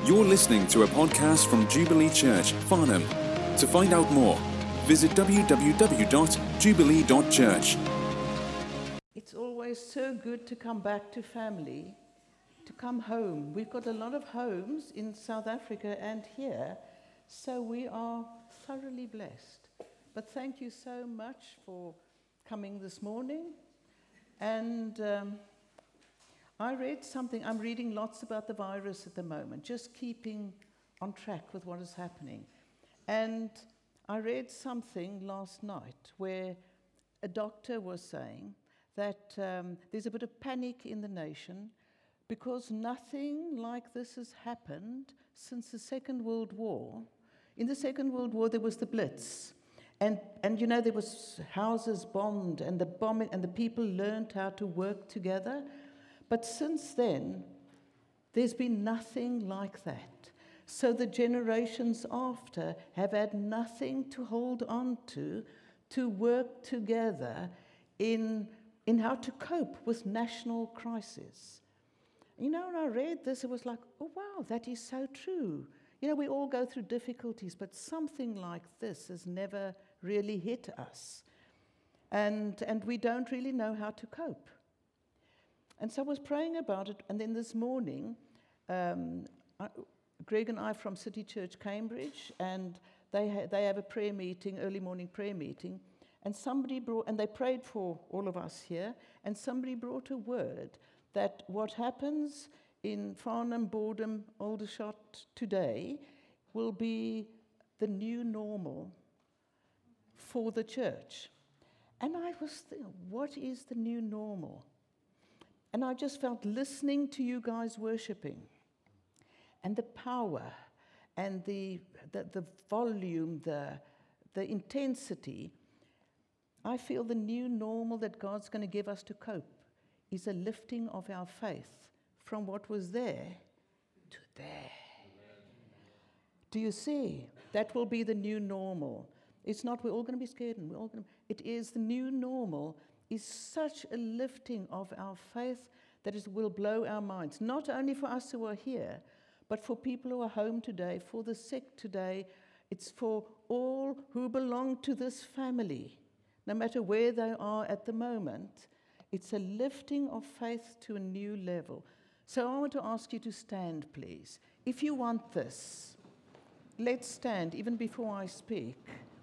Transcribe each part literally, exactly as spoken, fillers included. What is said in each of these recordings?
You're listening to a podcast from Jubilee Church, Farnham. To find out more, visit w w w dot jubilee dot church. It's always so good to come back to family, to come home. We've got a lot of homes in South Africa and here, so we are thoroughly blessed. But thank you so much for coming this morning. And um, I read something, I'm reading lots about the virus at the moment, just keeping on track with what is happening. And I read something last night where a doctor was saying that um, there's a bit of panic in the nation because nothing like this has happened since the Second World War. In the Second World War, there was the Blitz. And, and you know, there was houses bombed and the bombing, and the people learned how to work together. But since then, there's been nothing like that. So the generations after have had nothing to hold on to, to work together in, in how to cope with national crisis. You know, when I read this, it was like, oh, wow, that is so true. You know, we all go through difficulties, but something like this has never really hit us. And, and we don't really know how to cope. And so I was praying about it, and then this morning, um, I, Greg and I from City Church Cambridge, and they ha- they have a prayer meeting, early morning prayer meeting, and somebody brought, and they prayed for all of us here, and somebody brought a word that what happens in Farnham, Boredom, Aldershot today will be the new normal for the church. And I was thinking, what is the new normal? And I just felt listening to you guys worshiping and the power and the, the, the volume, the, the intensity. I feel the new normal that God's going to give us to cope is a lifting of our faith from what was there to there. Do you see? That will be the new normal. It's not we're all going to be scared and we're all going to, it is the new normal. Is such a lifting of our faith that it will blow our minds, not only for us who are here, but for people who are home today, for the sick today. It's for all who belong to this family, no matter where they are at the moment. It's a lifting of faith to a new level. So I want to ask you to stand, please. If you want this, let's stand even before I speak.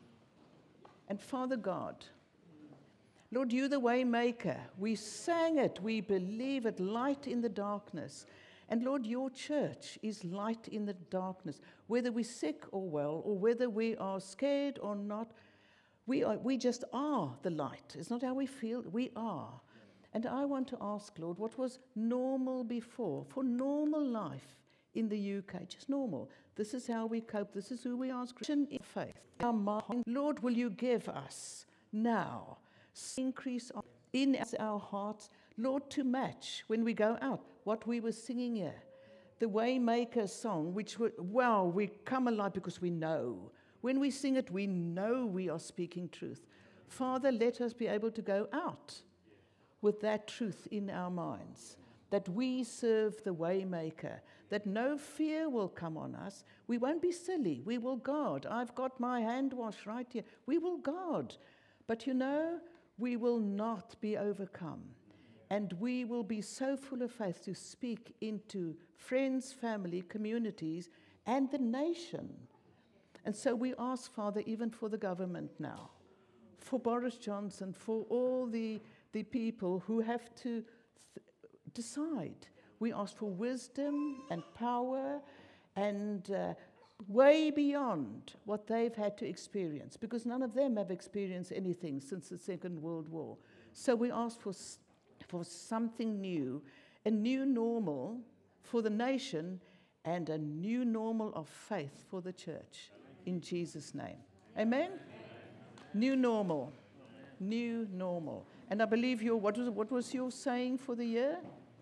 And Father God, Lord, you the way maker. We sang it. We believe it. Light in the darkness. And Lord, your church is light in the darkness. Whether we're sick or well, or whether we are scared or not, we are. We just are the light. It's not how we feel. We are. And I want to ask, Lord, what was normal before? For normal life in the U K, just normal. This is how we cope. This is who we are as Christian in faith. Our mind, Lord, will you give us now increase in our hearts, Lord, to match when we go out what we were singing here, the Waymaker song, which we, wow, we come alive because we know. When we sing it, we know we are speaking truth. Father, let us be able to go out with that truth in our minds, that we serve the Waymaker, that no fear will come on us. We won't be silly. We will guard. I've got my hand wash right here. We will guard. But you know, we will not be overcome. And we will be so full of faith to speak into friends, family, communities, and the nation. And so we ask, Father, even for the government now, for Boris Johnson, for all the, the people who have to th- decide. We ask for wisdom and power and uh, way beyond what they've had to experience, because none of them have experienced anything since the Second World War. So we ask for, for something new, a new normal for the nation and a new normal of faith for the church. In Jesus' name. Amen? Amen. New normal. Amen. New normal. And I believe your, what was, what was your saying for the year?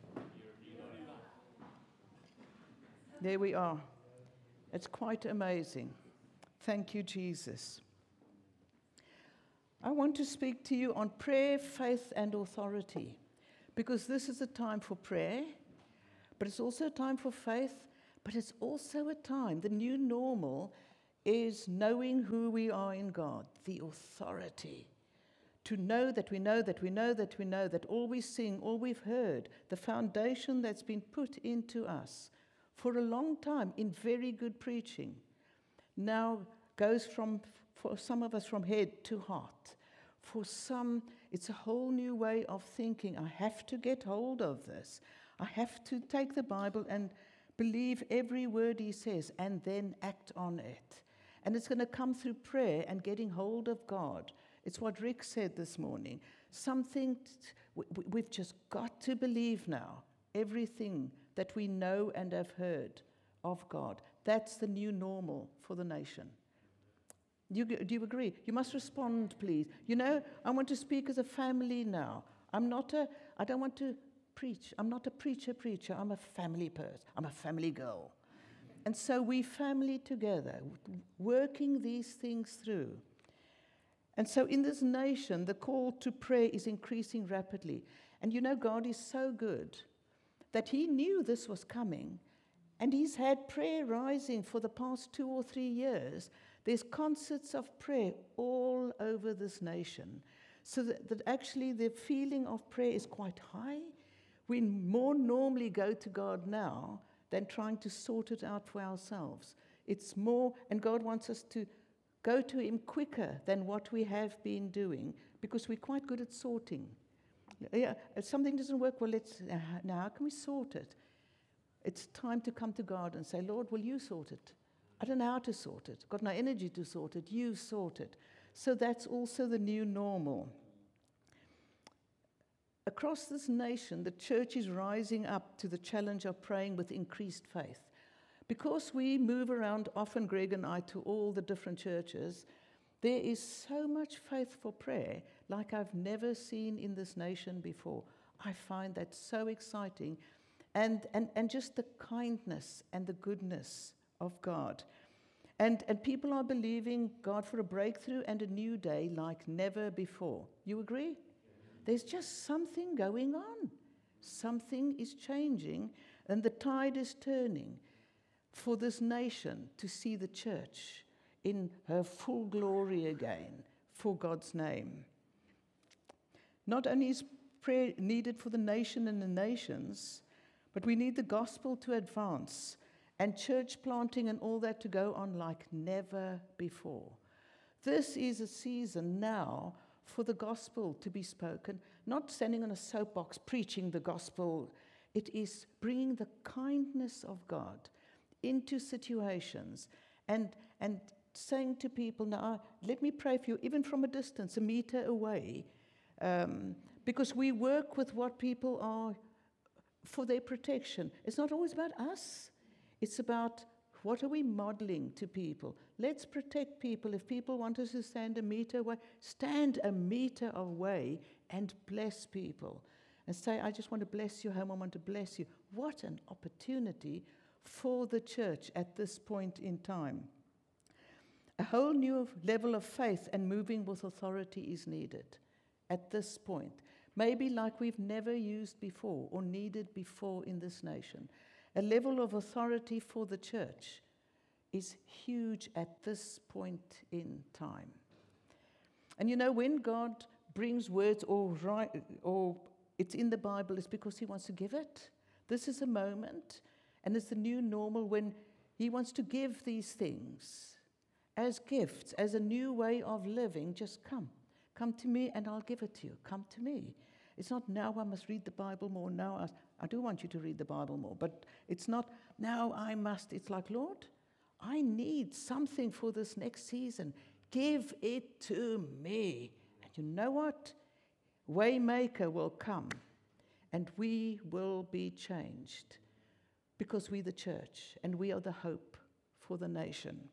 There we are. It's quite amazing. Thank you, Jesus. I want to speak to you on prayer, faith, and authority, because this is a time for prayer, but it's also a time for faith, But it's also a time, the new normal is knowing who we are in God, the authority. To know that we know that we know that we know that all we sing, all we've heard, the foundation that's been put into us for a long time in very good preaching, now goes from, for some of us, from head to heart. For some, it's a whole new way of thinking. I have to get hold of this. I have to take the Bible and believe every word he says and then act on it. And it's going to come through prayer and getting hold of God. It's what Rick said this morning. Something t- we've just got to believe now. Everything that we know and have heard of God. That's the new normal for the nation. Do you, do you agree? You must respond, please. You know, I want to speak as a family now. I'm not a, I don't want to preach. I'm not a preacher preacher. I'm a family person. I'm a family girl. And so we family together, working these things through. And so in this nation, the call to prayer is increasing rapidly. And you know, God is so good that he knew this was coming. And he's had prayer rising for the past two or three years. There's concerts of prayer all over this nation. So that, that actually the feeling of prayer is quite high. We more normally go to God now than trying to sort it out for ourselves. It's more, and God wants us to go to him quicker than what we have been doing, because we're quite good at sorting. Yeah, if something doesn't work, well, let's, uh, now how can we sort it? It's time to come to God and say, Lord, will you sort it? I don't know how to sort it. Got no energy to sort it. You sort it. So that's also the new normal. Across this nation, the church is rising up to the challenge of praying with increased faith. Because we move around often, Greg and I, to all the different churches, there is so much faith for prayer like I've never seen in this nation before. I find that so exciting. And, and, and just the kindness and the goodness of God. And, and people are believing God for a breakthrough and a new day like never before. You agree? There's just something going on. Something is changing, and the tide is turning for this nation to see the church in her full glory again for God's name. Not only is prayer needed for the nation and the nations, but we need the gospel to advance and church planting and all that to go on like never before. This is a season now for the gospel to be spoken, not standing on a soapbox preaching the gospel. It is bringing the kindness of God into situations and, and saying to people, now, let me pray for you, even from a distance, a meter away, um, because we work with what people are for their protection. It's not always about us. It's about what are we modeling to people. Let's protect people. If people want us to stand a meter away, stand a meter away and bless people. And say, I just want to bless your home. I want to bless you. What an opportunity for the church at this point in time. A whole new level of faith and moving with authority is needed at this point. Maybe like we've never used before or needed before in this nation. A level of authority for the church is huge at this point in time. And you know, when God brings words or, right, or it's in the Bible, it's because he wants to give it. This is a moment, and it's the new normal when he wants to give these things as gifts, as a new way of living. Just come. Come to me and I'll give it to you. Come to me. It's not now I must read the Bible more. Now I, I do want you to read the Bible more. But it's not now I must. It's like, Lord, I need something for this next season. Give it to me. And you know what? Waymaker will come and we will be changed because we're the church and we are the hope for the nation.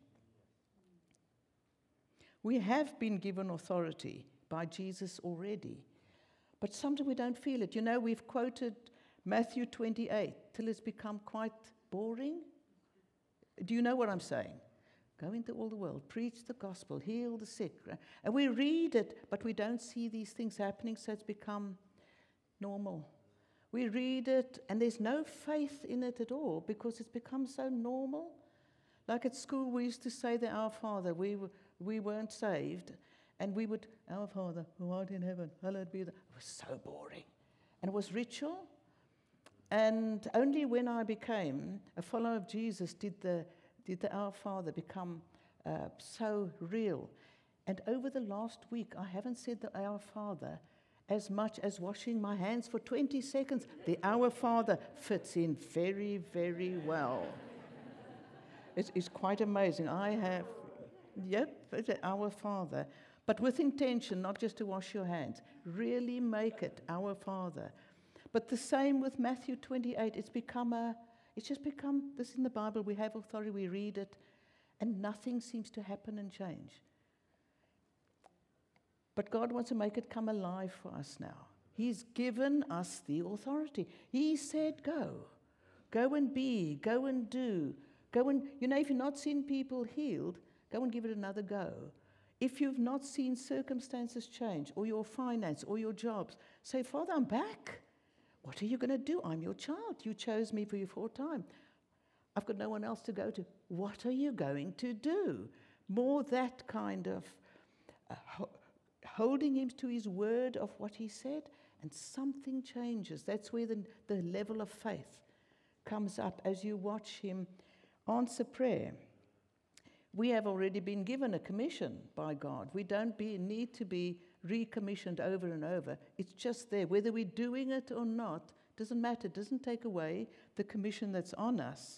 We have been given authority by Jesus already. But sometimes we don't feel it. You know, we've quoted Matthew twenty-eight till it's become quite boring. Do you know what I'm saying? Go into all the world, preach the gospel, heal the sick. And we read it, but we don't see these things happening, so it's become normal. We read it, and there's no faith in it at all because it's become so normal. Like at school, we used to say the Our Father. We were, we weren't saved, and we would, Our Father, who art in heaven, hallowed be thy. It was so boring. And it was ritual. And only when I became a follower of Jesus did the, did the Our Father become uh, so real. And over the last week, I haven't said the Our Father as much as washing my hands for twenty seconds. The Our Father fits in very, very well. It's, it's quite amazing. I have, yep, the Our Father, but with intention, not just to wash your hands. Really make it Our Father. But the same with Matthew twenty-eight. It's become a, it's just become, this in the Bible, we have authority, we read it, and nothing seems to happen and change. But God wants to make it come alive for us now. He's given us the authority. He said, go. Go and be. Go and do. Go and, you know, if you've not seen people healed, go and give it another go. If you've not seen circumstances change, or your finance, or your jobs, say, Father, I'm back. What are you going to do? I'm your child. You chose me for your full time. I've got no one else to go to. What are you going to do? More that kind of uh, ho- holding him to his word of what he said, and something changes. That's where the, the level of faith comes up as you watch him answer prayer. We have already been given a commission by God. We don't be, need to be recommissioned over and over. It's just there. Whether we're doing it or not, doesn't matter. It doesn't take away the commission that's on us.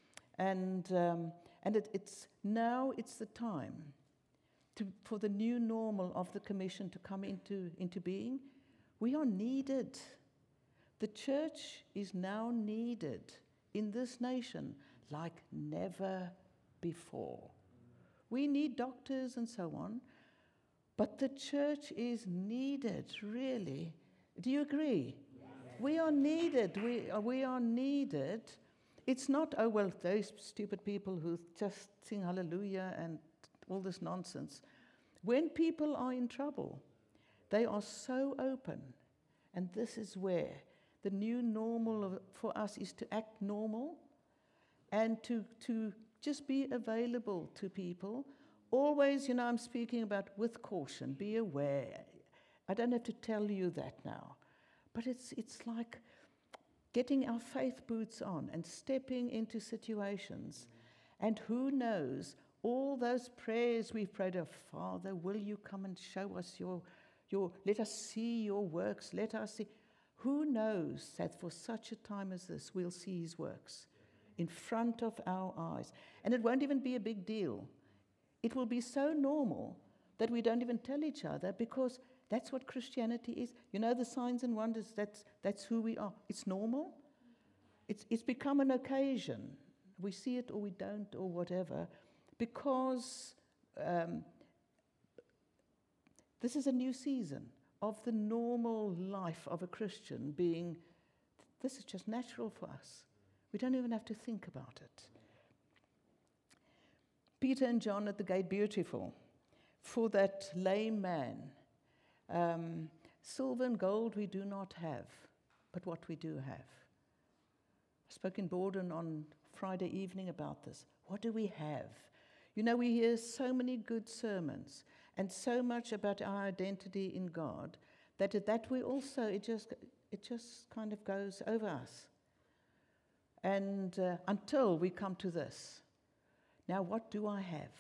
And um, and it, it's now it's the time to, for the new normal of the commission to come into, into being. We are needed. The church is now needed in this nation like never before. We need doctors and so on, but the church is needed, really. Do you agree? Yes. We are needed. We are, we are needed. It's not, oh, well, those stupid people who just sing hallelujah and all this nonsense. When people are in trouble, they are so open. And this is where the new normal for us is to act normal and to, to just be available to people. Always, you know, I'm speaking about with caution, be aware. I don't have to tell you that now. But it's it's like getting our faith boots on and stepping into situations. And who knows, all those prayers we've prayed of, Father, will you come and show us your, your, let us see your works, let us see. Who knows that for such a time as this, we'll see his works in front of our eyes. And it won't even be a big deal. It will be so normal that we don't even tell each other, because that's what Christianity is. You know, the signs and wonders, that's that's who we are. It's normal. It's it's become an occasion. We see it or we don't or whatever, because um, this is a new season of the normal life of a Christian being, this is just natural for us. We don't even have to think about it. Peter and John at the gate, beautiful. For that lame man, um, silver and gold we do not have, but what we do have. I spoke in Borden on Friday evening about this. What do we have? You know, we hear so many good sermons and so much about our identity in God that it, that we also, it just, it just kind of goes over us. And uh, until we come to this. Now, what do I have?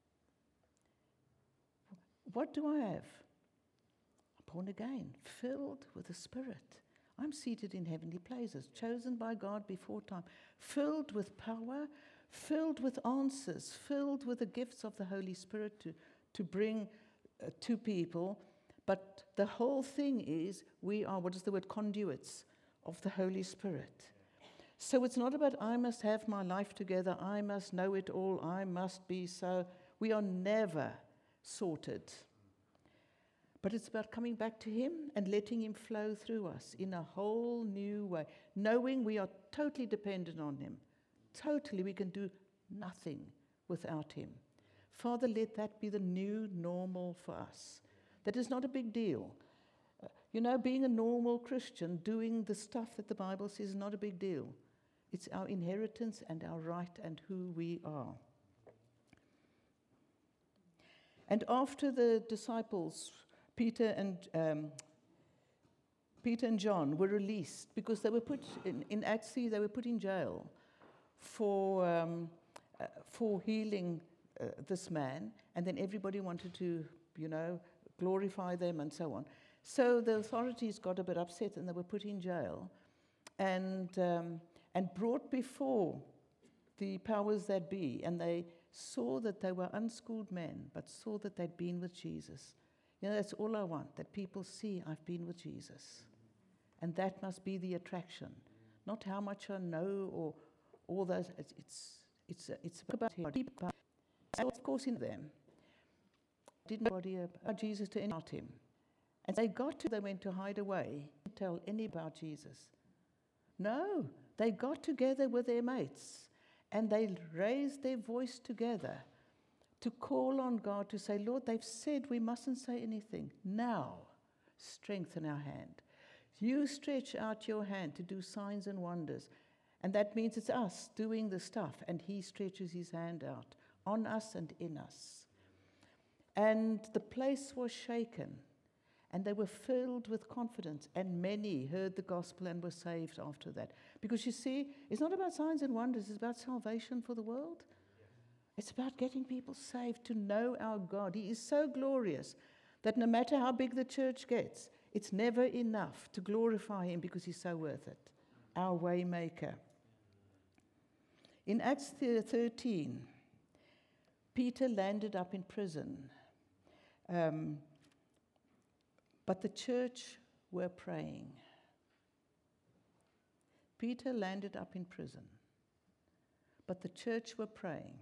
What do I have? I'm born again, filled with the Spirit. I'm seated in heavenly places, chosen by God before time, filled with power, filled with answers, filled with the gifts of the Holy Spirit to, to bring uh, to people. But the whole thing is we are, what is the word, conduits of the Holy Spirit. So it's not about I must have my life together, I must know it all, I must be so. We are never sorted. But it's about coming back to him and letting him flow through us in a whole new way, knowing we are totally dependent on him. Totally, we can do nothing without him. Father, let that be the new normal for us. That is not a big deal. Uh, You know, being a normal Christian, doing the stuff that the Bible says is not a big deal. It's our inheritance and our right and who we are. And after the disciples, Peter and um, Peter and John were released because they were put in, in Acts three, they were put in jail for um, uh, for healing uh, this man, and then everybody wanted to, you know, glorify them and so on. So the authorities got a bit upset and they were put in jail and um, and brought before the powers that be, and they saw that they were unschooled men, but saw that they'd been with Jesus. You know, that's all I want, that people see I've been with Jesus. And that must be the attraction, not how much I know or all those. It's it's it's, it's about people. So of course in them didn't nobody about Jesus to about him, and they got to they went to hide away, didn't tell any about Jesus. No, they got together with their mates, and they raised their voice together to call on God to say, Lord, they've said we mustn't say anything. Now, strengthen our hand. You stretch out your hand to do signs and wonders. And that means it's us doing the stuff, and he stretches his hand out on us and in us. And the place was shaken, and they were filled with confidence, and many heard the gospel and were saved after that. Because you see, it's not about signs and wonders, it's about salvation for the world. It's about getting people saved to know our God. He is so glorious that no matter how big the church gets, it's never enough to glorify him because he's so worth it. Our way maker. In Acts thirteen, Peter landed up in prison. Um, but the church were praying. Peter landed up in prison. But the church were praying.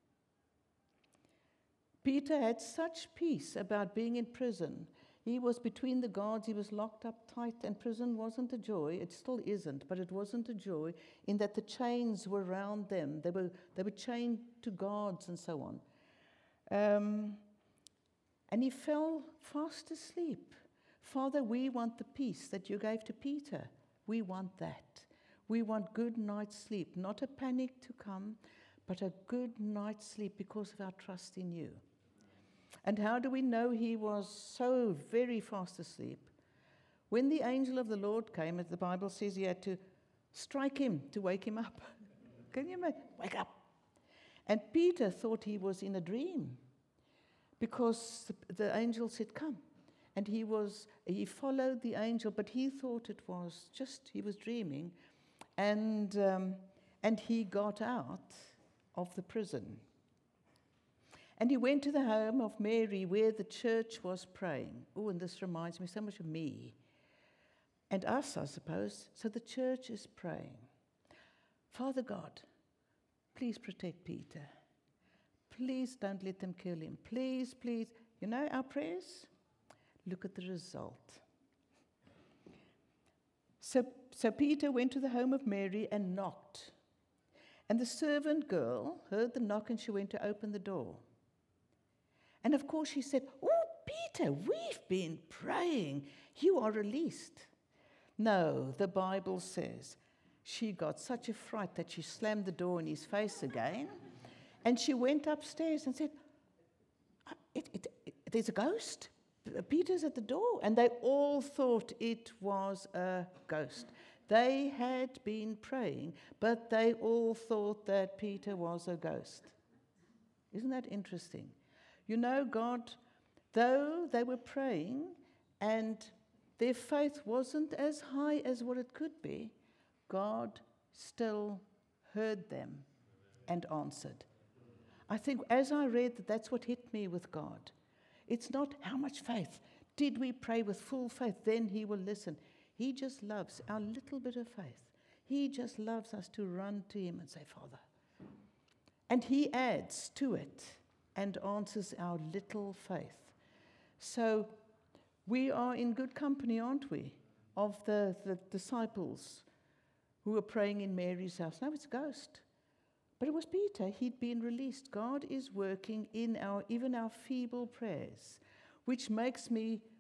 Peter had such peace about being in prison. He was between the guards, he was locked up tight, and prison wasn't a joy. It still isn't, but it wasn't a joy in that the chains were around them. They were, they were chained to guards and so on. Um, and he fell fast asleep. Father, we want the peace that you gave to Peter. We want that. We want good night's sleep, not a panic to come, but a good night's sleep because of our trust in you. And how do we know he was so very fast asleep? When the angel of the Lord came, as the Bible says, he had to strike him to wake him up. Can you imagine? Wake up. And Peter thought he was in a dream because the angel said, come. And he was, he followed the angel, but he thought it was just, he was dreaming. And, um, and he got out of the prison. And he went to the home of Mary where the church was praying. Oh, and this reminds me so much of me. And us, I suppose. So the church is praying. Father God, please protect Peter. Please don't let them kill him. Please, please. You know our prayers? Look at the result. So, so Peter went to the home of Mary and knocked. And the servant girl heard the knock and she went to open the door. And of course she said, oh, Peter, we've been praying. You are released. No, the Bible says she got such a fright that she slammed the door in his face again. And she went upstairs and said, it, it, it, there's a ghost. Peter's at the door. And they all thought it was a ghost. They had been praying, but they all thought that Peter was a ghost. Isn't that interesting? You know, God, though they were praying and their faith wasn't as high as what it could be, God still heard them and answered. I think as I read that, that's what hit me with God. It's not how much faith. Did we pray with full faith? Then he will listen. He just loves our little bit of faith. He just loves us to run to him and say, Father. And he adds to it and answers our little faith. So we are in good company, aren't we, of the, the disciples who were praying in Mary's house. No, it's a ghost. But it was Peter. He'd been released. God is working in our even our feeble prayers, which makes me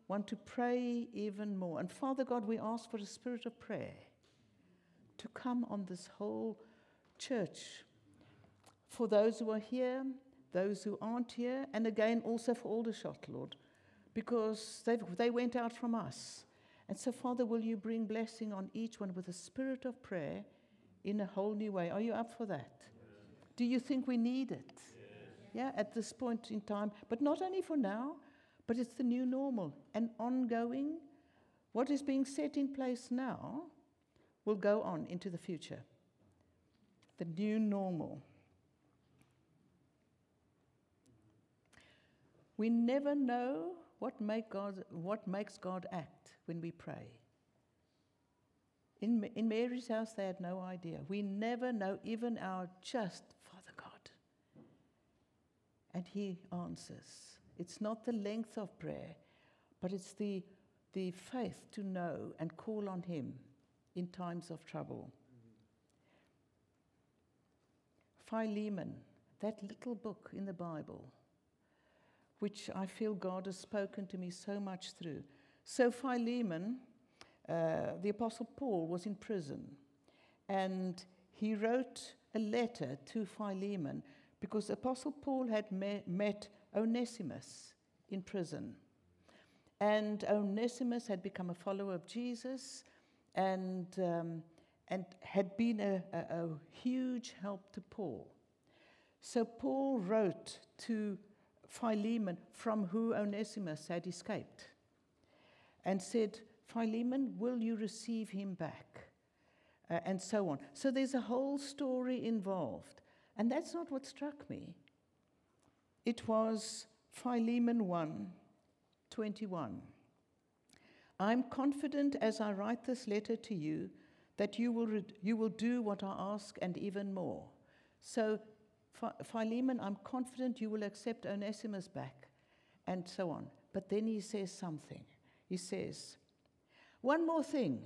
want to pray even more. And Father God, we ask for a spirit of prayer to come on this whole church. For those who are here, those who aren't here, and again also for Aldershot, Lord, because they've, they went out from us. And so, Father, will you bring blessing on each one with a spirit of prayer in a whole new way? Are you up for that? Yes. Do you think we need it? Yes. Yeah, at this point in time. But not only for now, but it's the new normal and ongoing. What is being set in place now will go on into the future. The new normal. We never know what, make God, what makes God act when we pray. In, in Mary's house, they had no idea. We never know, even our just Father God. And he answers. It's not the length of prayer, but it's the, the faith to know and call on him in times of trouble. Philemon, that little book in the Bible, which I feel God has spoken to me so much through. So Philemon, uh, the Apostle Paul, was in prison, and he wrote a letter to Philemon because Apostle Paul had me- met Onesimus in prison. And Onesimus had become a follower of Jesus and, um, and had been a, a, a huge help to Paul. So Paul wrote to Philemon, from who Onesimus had escaped, and said, Philemon, will you receive him back? Uh, and so on. So there's a whole story involved. And that's not what struck me. It was Philemon one twenty-one. I'm confident as I write this letter to you that you will, re- you will do what I ask and even more. So Philemon, I'm confident you will accept Onesimus back, and so on. But then he says something. He says, one more thing.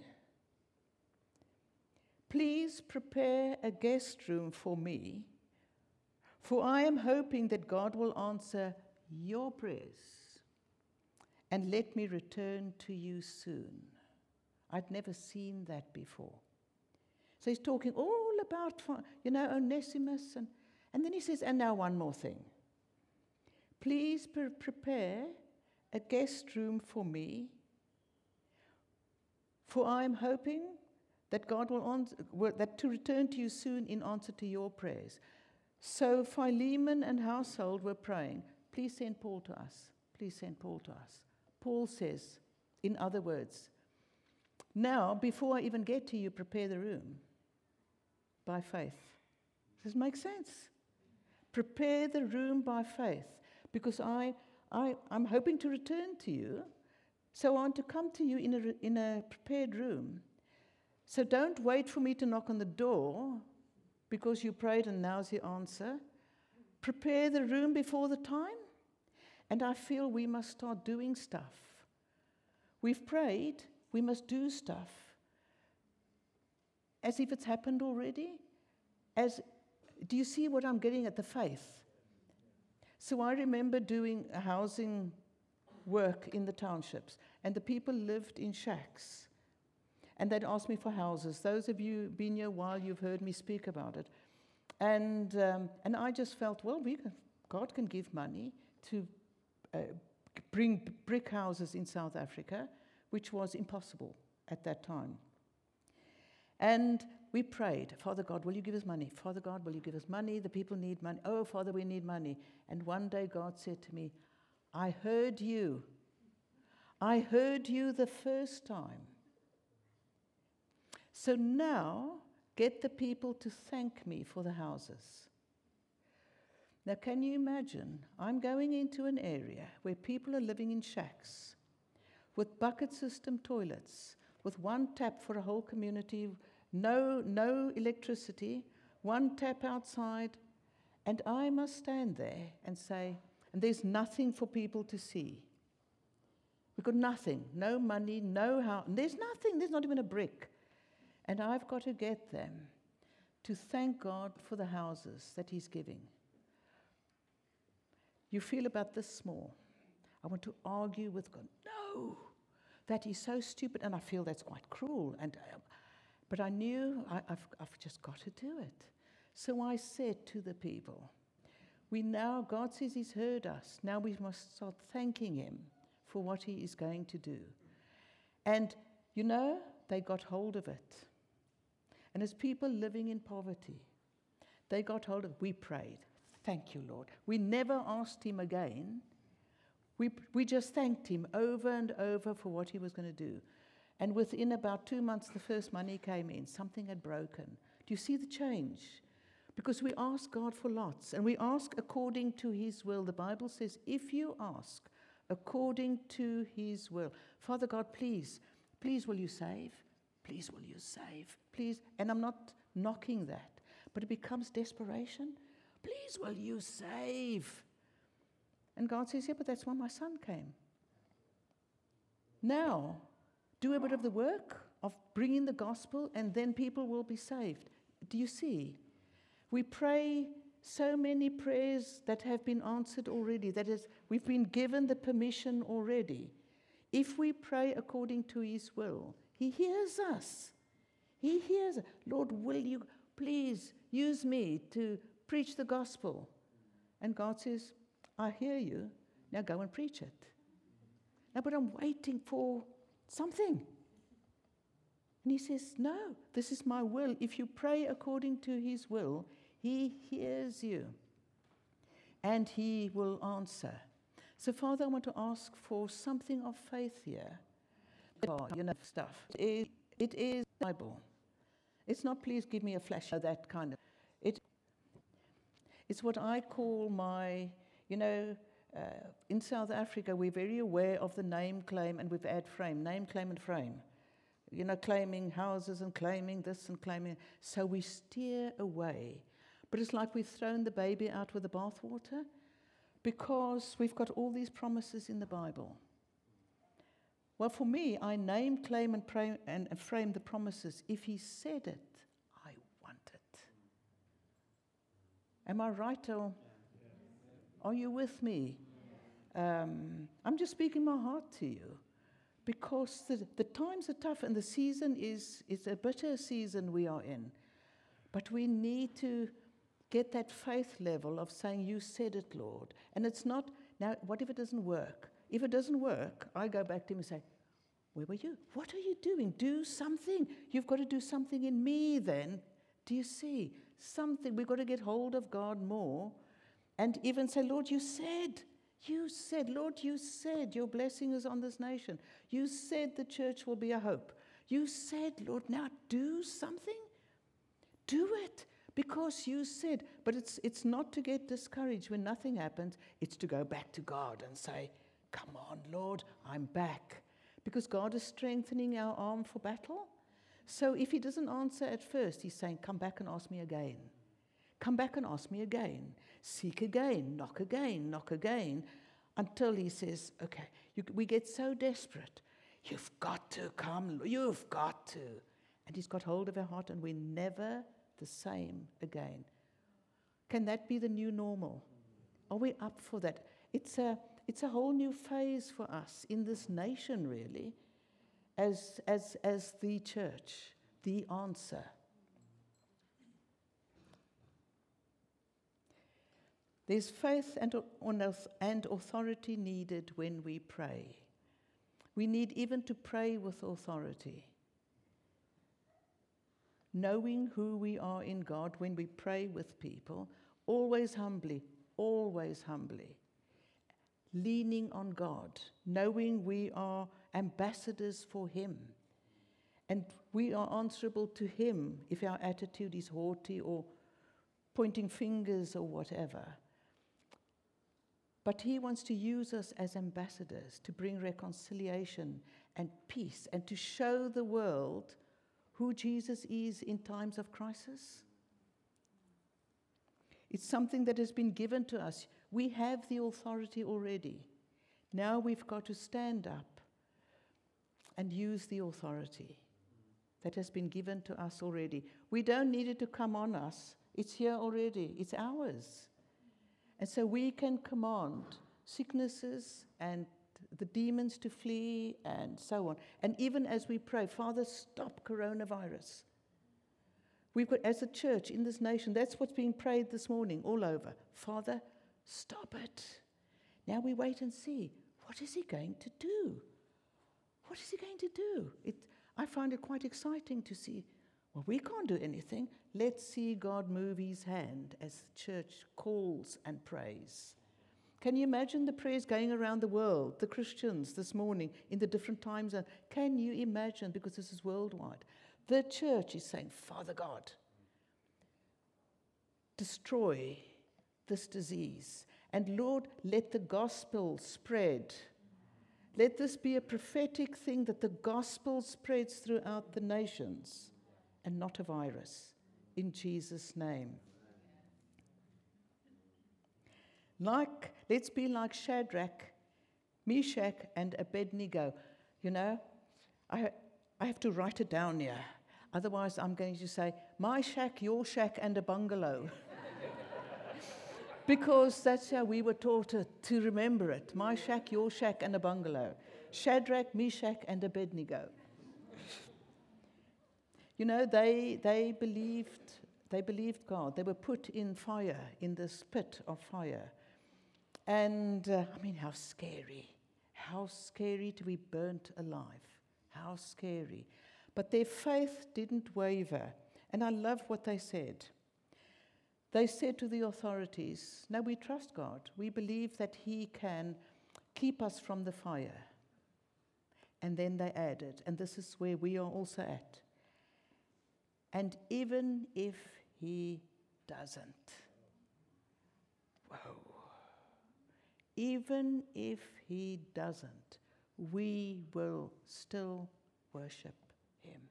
Please prepare a guest room for me, for I am hoping that God will answer your prayers and let me return to you soon. I'd never seen that before. So he's talking all about, you know, Onesimus and And then he says, and now one more thing. Please pre- prepare a guest room for me, for I am hoping that God will answer, that to return to you soon in answer to your prayers. So Philemon and household were praying, please send Paul to us. Please send Paul to us. Paul says, in other words, now, before I even get to you, prepare the room by faith. Does this make sense? Prepare the room by faith, because I, I, I'm hoping to return to you, so I want to come to you in a, in a prepared room. So don't wait for me to knock on the door, because you prayed and now's the answer. Prepare the room before the time, and I feel we must start doing stuff. We've prayed, we must do stuff, as if it's happened already. As Do you see what I'm getting at, the faith? So I remember doing housing work in the townships, and the people lived in shacks. And they'd ask me for houses. Those of you who've been here a while, you've heard me speak about it. And um, and I just felt, well, we can, God can give money to uh, bring brick houses in South Africa, which was impossible at that time. And we prayed, Father God, will you give us money? Father God, will you give us money? The people need money. Oh, Father, we need money. And one day God said to me, I heard you. I heard you the first time. So now, get the people to thank me for the houses. Now, can you imagine? I'm going into an area where people are living in shacks with bucket system toilets, with one tap for a whole community, no, no electricity, one tap outside, and I must stand there and say, and there's nothing for people to see. We've got nothing, no money, no house, there's nothing, there's not even a brick. And I've got to get them to thank God for the houses that He's giving. You feel about this small. I want to argue with God. No, that is so stupid, and I feel that's quite cruel. And um, but I knew I, I've, I've just got to do it. So I said to the people, we now, God says he's heard us. Now we must start thanking him for what he is going to do. And, you know, they got hold of it. And as people living in poverty, they got hold of it. We prayed. Thank you, Lord. We never asked him again. We, we just thanked him over and over for what he was going to do. And within about two months, the first money came in. Something had broken. Do you see the change? Because we ask God for lots, and we ask according to his will. The Bible says, if you ask according to his will, Father God, please, please will you save? Please will you save? Please. And I'm not knocking that, but it becomes desperation. Please will you save? And God says, yeah, but that's why my son came. Now, do a bit of the work of bringing the gospel, and then people will be saved. Do you see? We pray so many prayers that have been answered already. That is, we've been given the permission already. If we pray according to his will, he hears us. He hears us. Lord, will you please use me to preach the gospel? And God says, I hear you. Now go and preach it. Now, but I'm waiting for something. And he says, no, this is my will. If you pray according to his will, he hears you, and he will answer. So, Father, I want to ask for something of faith here. Oh, you know, stuff. It is, it is the Bible. It's not, please give me a flash, that kind of. It, it's what I call my, you know, uh, in South Africa, we're very aware of the name, claim, and we've add frame, name, claim, and frame. You know, claiming houses and claiming this and claiming. So we steer away. But it's like we've thrown the baby out with the bathwater, because we've got all these promises in the Bible. Well, for me, I name, claim, and, pray, and frame the promises. If he said it, I want it. Am I right, or are you with me? Um, I'm just speaking my heart to you. Because the, the times are tough, and the season is, is a bitter season we are in. But we need to get that faith level of saying, you said it, Lord. And it's not, now, what if it doesn't work? If it doesn't work, I go back to him and say, where were you? What are you doing? Do something. You've got to do something in me then. Do you see? Something. We've got to get hold of God more. And even say, Lord, you said. You said, Lord, you said your blessing is on this nation. You said the church will be a hope. You said, Lord, now do something. Do it, because you said. But it's it's not to get discouraged when nothing happens. It's to go back to God and say, come on, Lord, I'm back. Because God is strengthening our arm for battle. So if he doesn't answer at first, he's saying, come back and ask me again. Come back and ask me again. Seek again, knock again, knock again, until he says, okay, you, we get so desperate. You've got to come, you've got to. And he's got hold of our heart, and we're never the same again. Can that be the new normal? Are we up for that? It's a, it's a whole new phase for us in this nation, really, as, as, as the church, the answer. There's faith and, and authority needed when we pray. We need even to pray with authority. Knowing who we are in God when we pray with people, always humbly, always humbly. Leaning on God, knowing we are ambassadors for him. And we are answerable to him if our attitude is haughty or pointing fingers or whatever. But he wants to use us as ambassadors to bring reconciliation and peace and to show the world who Jesus is in times of crisis. It's something that has been given to us. We have the authority already. Now we've got to stand up and use the authority that has been given to us already. We don't need it to come on us. It's here already. It's ours. And so we can command sicknesses and the demons to flee and so on. And even as we pray, Father, stop coronavirus. We've got, as a church in this nation, that's what's being prayed this morning all over. Father, stop it. Now we wait and see. What is he going to do? What is he going to do? It, I find it quite exciting to see, well, we can't do anything. Let's see God move his hand as the church calls and prays. Can you imagine the prayers going around the world, the Christians this morning in the different time zones? Can you imagine, because this is worldwide, the church is saying, Father God, destroy this disease. And Lord, let the gospel spread. Let this be a prophetic thing that the gospel spreads throughout the nations and not a virus. In Jesus' name. Like, let's be like Shadrach, Meshach, and Abednego. You know, I, I have to write it down here. Otherwise, I'm going to say, my shack, your shack, and a bungalow. Because that's how we were taught to, to remember it. My shack, your shack, and a bungalow. Shadrach, Meshach, and Abednego. You know, they they believed they believed God. They were put in fire, in this pit of fire. And, uh, I mean, how scary. How scary to be burnt alive. How scary. But their faith didn't waver. And I love what they said. They said to the authorities, no, we trust God. We believe that he can keep us from the fire. And then they added, and this is where we are also at, and even if he doesn't. Whoa. Even if he doesn't, we will still worship him.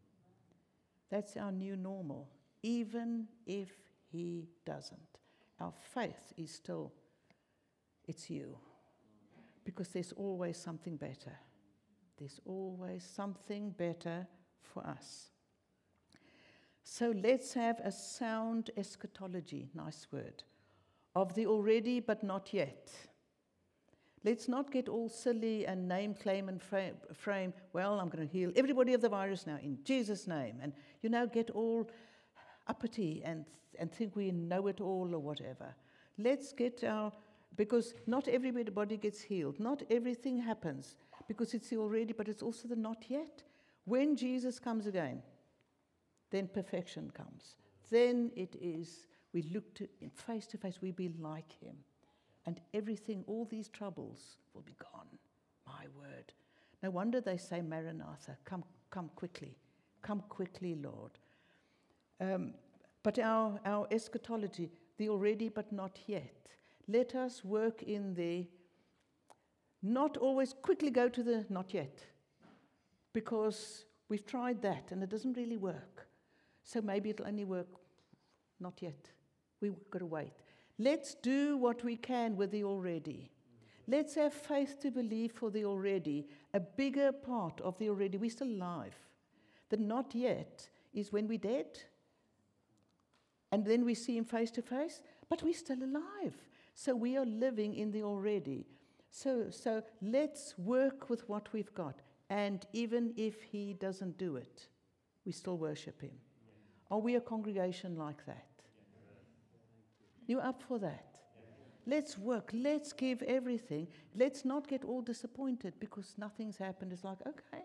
That's our new normal. Even if he doesn't. Our faith is still, it's you. Because there's always something better. There's always something better for us. So let's have a sound eschatology, nice word, of the already but not yet. Let's not get all silly and name, claim, and frame, frame, well, I'm going to heal everybody of the virus now in Jesus' name. And, you know, get all uppity and, and think we know it all or whatever. Let's get our, because not everybody gets healed. Not everything happens because it's the already, but it's also the not yet. When Jesus comes again, then perfection comes. Then it is, we look to face to face, we be like him. And everything, all these troubles will be gone. My word. No wonder they say, Maranatha, come, come quickly. Come quickly, Lord. Um, but our, our eschatology, the already but not yet. Let us work in the, not always quickly go to the not yet. Because we've tried that and it doesn't really work. So maybe it'll only work not yet. We've got to wait. Let's do what we can with the already. Let's have faith to believe for the already, a bigger part of the already. We're still alive. The not yet is when we're dead, and then we see him face to face, but we're still alive. So we are living in the already. So, so let's work with what we've got. And even if he doesn't do it, we still worship him. Are we a congregation like that? You up for that? Let's work. Let's give everything. Let's not get all disappointed because nothing's happened. It's like, okay.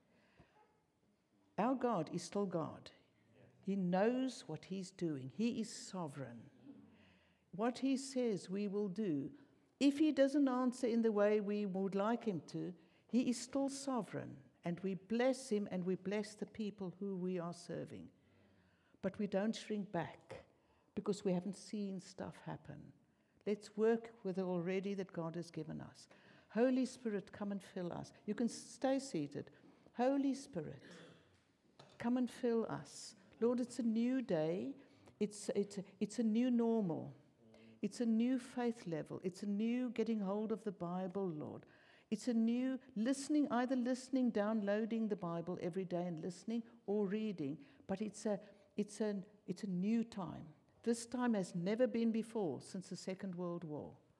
Our God is still God. He knows what he's doing. He is sovereign. What he says we will do. If he doesn't answer in the way we would like him to, he is still sovereign. And we bless him and we bless the people who we are serving. But we don't shrink back because we haven't seen stuff happen. Let's work with the already that God has given us. Holy Spirit, come and fill us. You can stay seated. Holy Spirit, come and fill us. Lord, it's a new day. It's, it's, it's a new normal. It's a new faith level. It's a new getting hold of the Bible, Lord. It's a new listening, either listening, downloading the Bible every day and listening, or reading. But it's a, it's a, it's a new time. This time has never been before since the Second World War.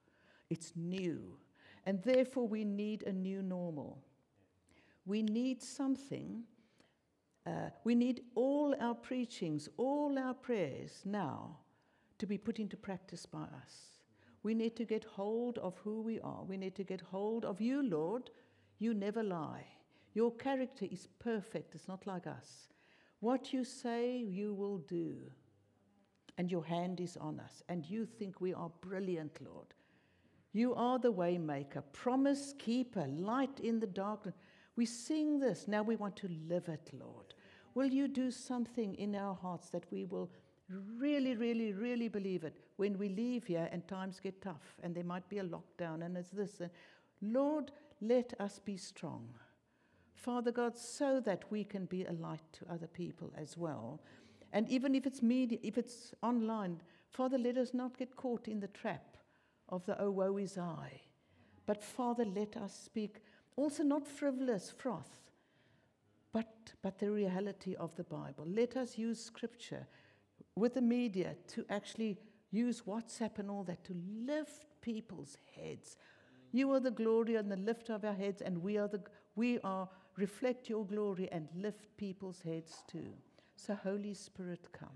It's new. And therefore we need a new normal. We need something. Uh, we need all our preachings, all our prayers now to be put into practice by us. We need to get hold of who we are. We need to get hold of you, Lord. You never lie. Your character is perfect. It's not like us. What you say, you will do. And your hand is on us. And you think we are brilliant, Lord. You are the way maker, promise keeper, light in the darkness. We sing this. Now we want to live it, Lord. Will you do something in our hearts that we will really, really, really believe it when we leave here and times get tough and there might be a lockdown and it's this. And Lord, let us be strong. Father God, so that we can be a light to other people as well. And even if it's media, if it's online, Father, let us not get caught in the trap of the oh, woe is I. But Father, let us speak also not frivolous froth, but, but the reality of the Bible. Let us use Scripture with the media to actually use WhatsApp and all that to lift people's heads. You are the glory and the lift of our heads, and we are the we are reflect your glory and lift people's heads too. So Holy Spirit, come.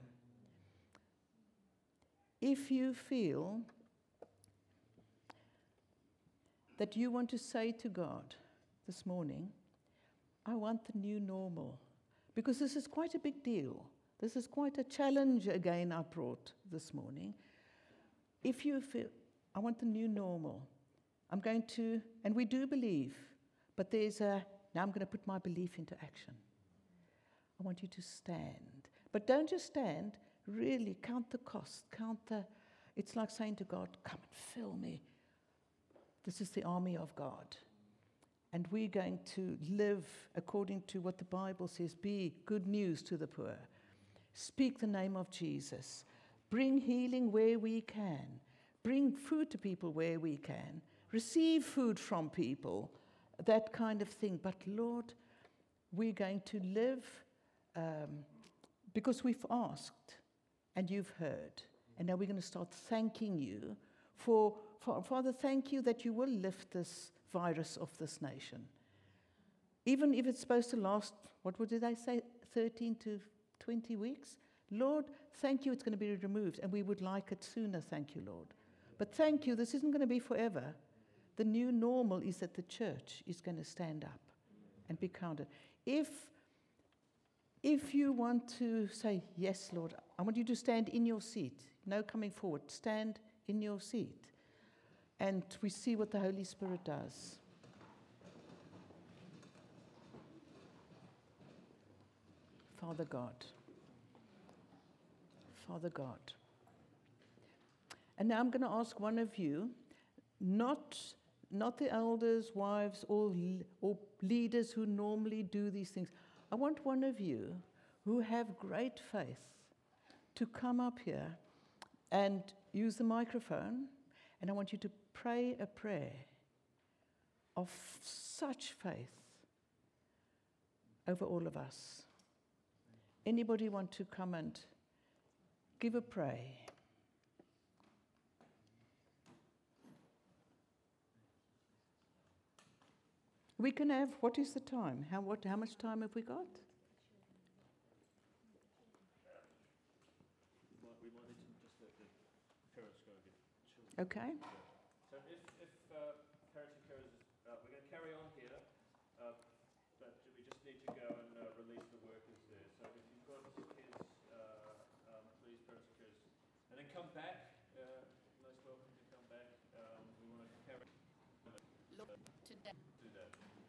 If you feel that you want to say to God this morning, I want the new normal, because this is quite a big deal. This is quite a challenge again I brought this morning. If you feel, I want the new normal, I'm going to, and we do believe, but there's a, now I'm going to put my belief into action. I want you to stand. But don't just stand, really count the cost, count the, it's like saying to God, come and fill me. This is the army of God. And we're going to live according to what the Bible says, be good news to the poor. Speak the name of Jesus. Bring healing where we can. Bring food to people where we can. Receive food from people, that kind of thing. But Lord, we're going to live um, because we've asked and you've heard. And now we're going to start thanking you for, for, Father, thank you that you will lift this virus off this nation. Even if it's supposed to last, what did they say, thirteen to twenty weeks? Lord, thank you it's going to be removed, and we would like it sooner, thank you, Lord. But thank you, this isn't going to be forever. The new normal is that the church is going to stand up and be counted. If, if you want to say, yes, Lord, I want you to stand in your seat. No coming forward. Stand in your seat. And we see what the Holy Spirit does. Father God. Father God. And now I'm going to ask one of you, not, not the elders, wives, or, or leaders who normally do these things. I want one of you who have great faith to come up here and use the microphone, and I want you to pray a prayer of such faith over all of us. Anybody want to come and give a prayer? We can have, what is the time? How, what, how much time have we got? We might need to just let the parents go and get children. Okay. So if, if uh, parents and carers, uh, we're going to carry on here, uh, but we just need to go and uh, release the workers there. So if you've got kids, uh, um, please, parents and carers, and then come back. Uh, most welcome to come back. Um, we want to carry Look today. do that.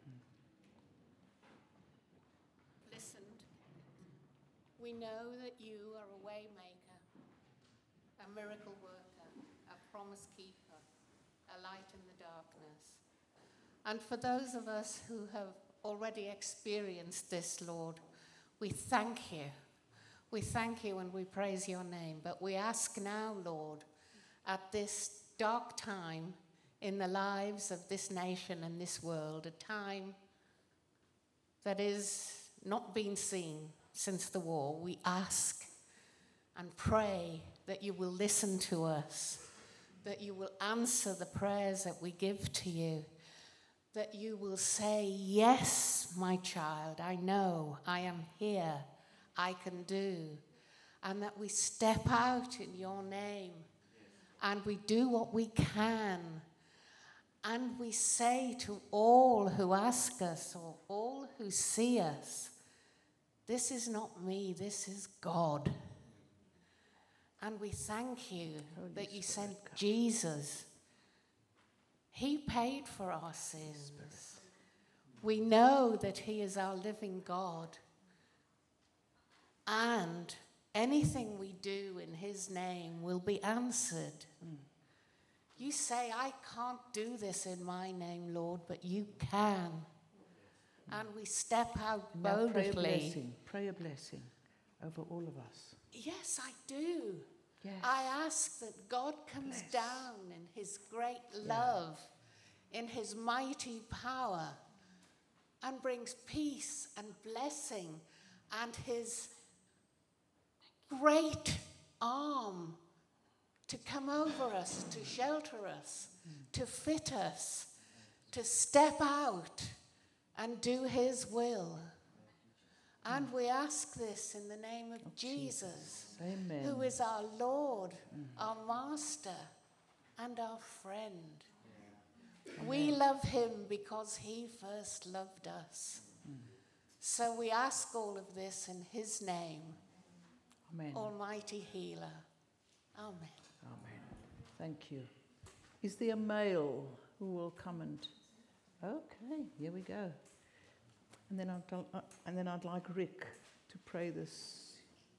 Listened. We know that you are a way maker, a miracle worker, a promise keeper, a light in the darkness. And for those of us who have already experienced this, Lord, we thank you. We thank you and we praise your name. But we ask now, Lord, at this dark time in the lives of this nation and this world, a time that is not been seen since the war, we ask and pray that you will listen to us, that you will answer the prayers that we give to you, that you will say, yes, my child, I know, I am here, I can do, and that we step out in your name and we do what we can, and we say to all who ask us or all who see us, this is not me, this is God. And we thank you Holy that you Spirit, sent God. Jesus. He paid for our sins. We know that he is our living God. And anything we do in his name will be answered. Mm. You say, I can't do this in my name, Lord, but you can. Mm. And we step out boldly. Pray a blessing. Pray a blessing over all of us. Yes, I do. Yes. I ask that God comes Bless. down in his great love, yeah. in his mighty power, and brings peace and blessing and his great arm to come over us, to shelter us, mm. to fit us, to step out and do his will. And we ask this in the name of oh, Jesus, Jesus. Amen. Who is our Lord, mm. our Master, and our friend. Amen. We love him because he first loved us. Mm. So we ask all of this in his name, Amen. Almighty Healer. Amen. Amen. Thank you. Is there a male who will come and... Okay, here we go. And then I'd, uh, and then I'd like Rick to pray this.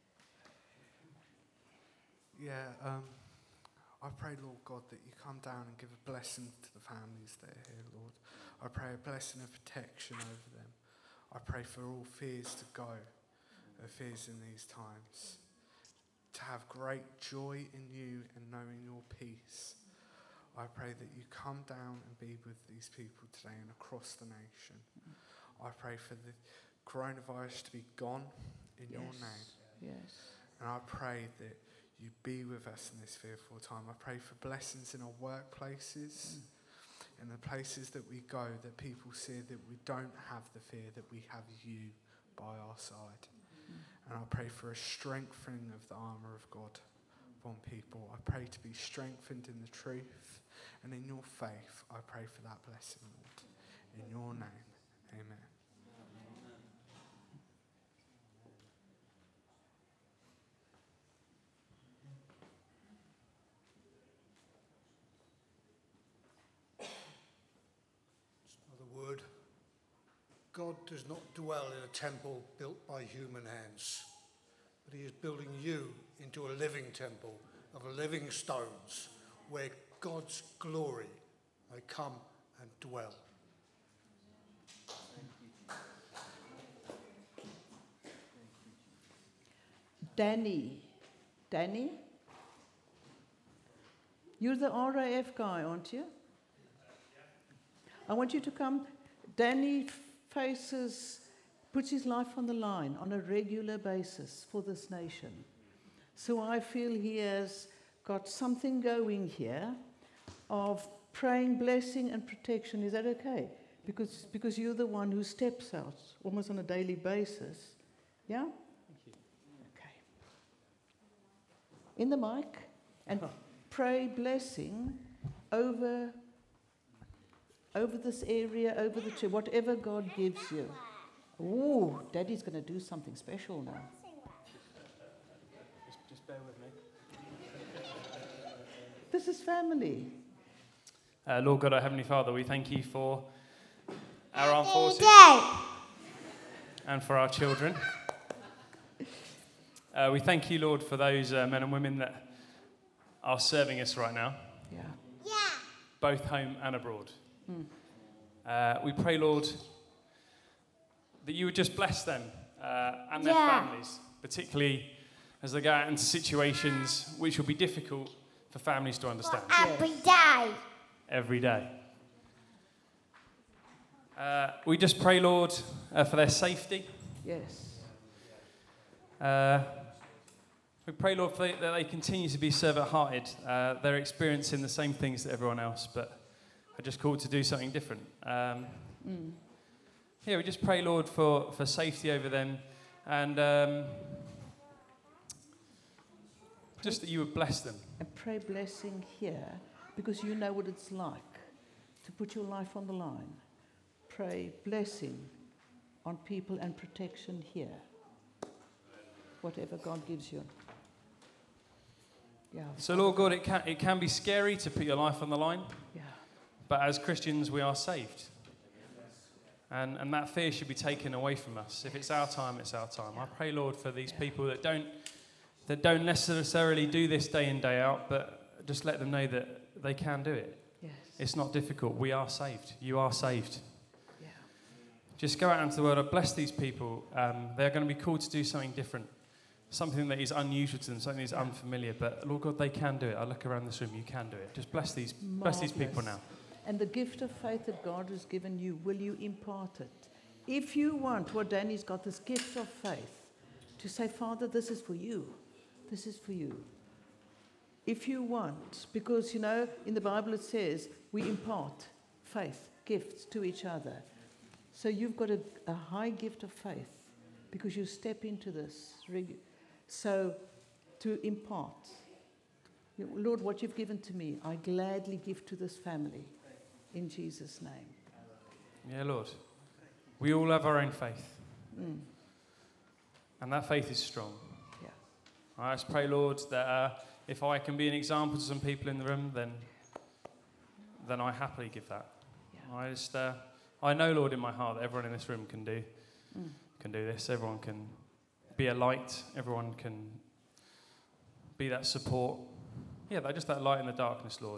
Yeah, um, I pray, Lord God, that you come down and give a blessing to the families that are here, Lord. I pray a blessing of protection over them. I pray for all fears to go, uh, fears in these times. To have great joy in you and knowing your peace. I pray that you come down and be with these people today and across the nation. I pray for the coronavirus to be gone in yes. your name. Yes. And I pray that you be with us in this fearful time. I pray for blessings in our workplaces, mm. in the places that we go, that people see that we don't have the fear, that we have you by our side. Mm. And I pray for a strengthening of the armour of God upon people. I pray to be strengthened in the truth and in your faith. I pray for that blessing, Lord. In your name. Amen. Another word. God does not dwell in a temple built by human hands, but he is building you into a living temple of living stones where God's glory may come and dwell. Danny. Danny? You're the R A F guy, aren't you? I want you to come. Danny faces, puts his life on the line on a regular basis for this nation. So I feel he has got something going here of praying blessing and protection. Is that okay? Because, because you're the one who steps out almost on a daily basis. Yeah? In the mic, and pray blessing over, over this area, over the church, whatever God gives you. Ooh, Daddy's going to do something special now. Just, just bear with me. This is family. Uh, Lord God, our Heavenly Father, we thank you for our armed forces and for our children. Uh, we thank you, Lord, for those uh, men and women that are serving us right now. Yeah. Yeah. Both home and abroad. Mm. Uh, we pray, Lord, that you would just bless them uh, and their yeah. families, particularly as they go out into situations which will be difficult for families to understand. Every day. Every day. Uh, we just pray, Lord, uh, for their safety. Yes. Uh, We pray, Lord, for they, that they continue to be servant-hearted. Uh, they're experiencing the same things that everyone else, but are just called to do something different. Um, Mm. yeah, we just pray, Lord, for, for safety over them, and um, just that you would bless them. And pray blessing here, because you know what it's like to put your life on the line. Pray blessing on people and protection here. Whatever God gives you. Yeah. So, Lord God, it can, it can be scary to put your life on the line, Yeah. but as Christians, we are saved. And, and that fear should be taken away from us. If it's our time, it's our time. I pray, Lord, for these Yeah. people that don't that don't necessarily do this day in, day out, but just let them know that they can do it. Yes. It's not difficult. We are saved. You are saved. Yeah. Just go out into the world and bless these people. Um, they're going to be called to do something different, something that is unusual to them, something that is unfamiliar. But, Lord God, they can do it. I look around this room. You can do it. Just bless these, bless these people now. And the gift of faith that God has given you, will you impart it? If you want what Danny's got, this gift of faith, to say, Father, this is for you. This is for you. If you want, because, you know, in the Bible it says we impart faith, gifts to each other. So you've got a, a high gift of faith because you step into this. Regu- so to impart, you know, Lord, what you've given to me, I gladly give to this family. In Jesus' name. Yeah, Lord. We all have our own faith. Mm. And that faith is strong. Yeah. I just pray, Lord, that uh, if I can be an example to some people in the room, then then I happily give that. Yeah. I just, uh, I know, Lord, in my heart that everyone in this room can do, Mm. can do this. Everyone can be a light. Everyone can be that support. Yeah, that just that light in the darkness, Lord.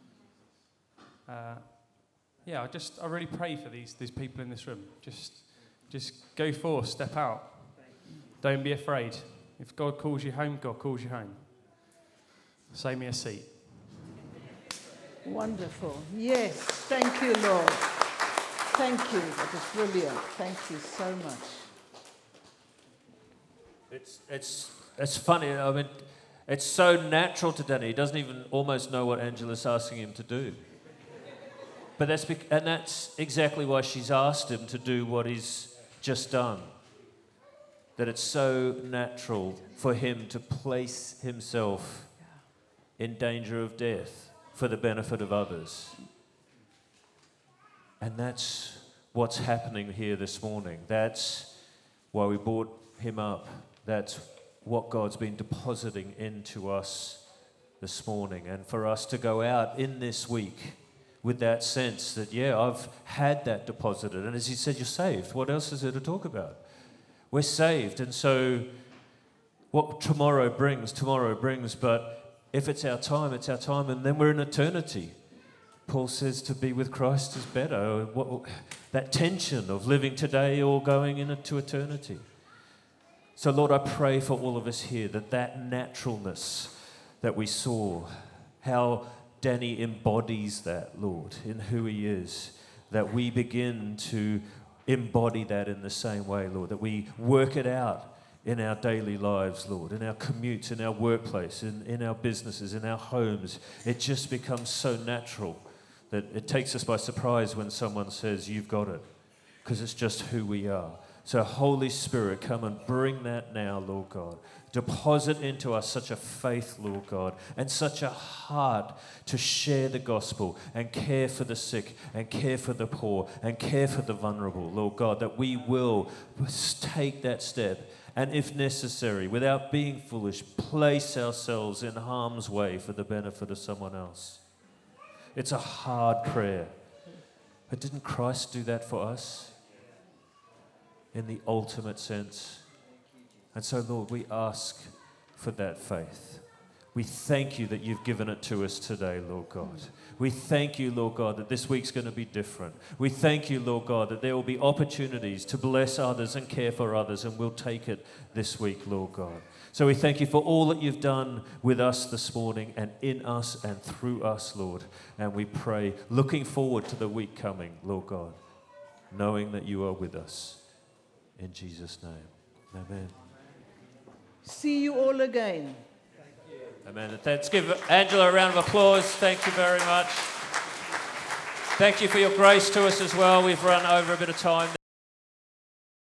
Uh, yeah, I just, I really pray for these these people in this room. Just, just go forth, step out. Don't be afraid. If God calls you home, God calls you home. Save me a seat. Wonderful. Yes. Thank you, Lord. Thank you. That is brilliant. Thank you so much. It's it's it's funny. I mean, it's so natural to Danny. He doesn't even almost know what Angela's asking him to do. But that's bec- and that's exactly why she's asked him to do what he's just done. That it's so natural for him to place himself in danger of death for the benefit of others. And that's what's happening here this morning. That's why we brought him up. That's what God's been depositing into us this morning. And for us to go out in this week with that sense that, yeah, I've had that deposited. And as he said, you're saved. What else is there to talk about? We're saved. And so what tomorrow brings, tomorrow brings. But if it's our time, it's our time. And then we're in eternity. Paul says to be with Christ is better. What, that tension of living today or going into eternity. So, Lord, I pray for all of us here that that naturalness that we saw, how Danny embodies that, Lord, in who he is, that we begin to embody that in the same way, Lord, that we work it out in our daily lives, Lord, in our commutes, in our workplace, in, in our businesses, in our homes. It just becomes so natural that it takes us by surprise when someone says, you've got it, because it's just who we are. So Holy Spirit, come and bring that now, Lord God. Deposit into us such a faith, Lord God, and such a heart to share the gospel and care for the sick and care for the poor and care for the vulnerable, Lord God, that we will take that step and, if necessary, without being foolish, place ourselves in harm's way for the benefit of someone else. It's a hard prayer. But didn't Christ do that for us? In the ultimate sense. And so, Lord, we ask for that faith. We thank you that you've given it to us today, Lord God. We thank you, Lord God, that this week's going to be different. We thank you, Lord God, that there will be opportunities to bless others and care for others, and we'll take it this week, Lord God. So we thank you for all that you've done with us this morning and in us and through us, Lord. And we pray, looking forward to the week coming, Lord God, knowing that you are with us. In Jesus' name, amen. See you all again. Amen. Let's give Angela a round of applause. Thank you very much. Thank you for your grace to us as well. We've run over a bit of time.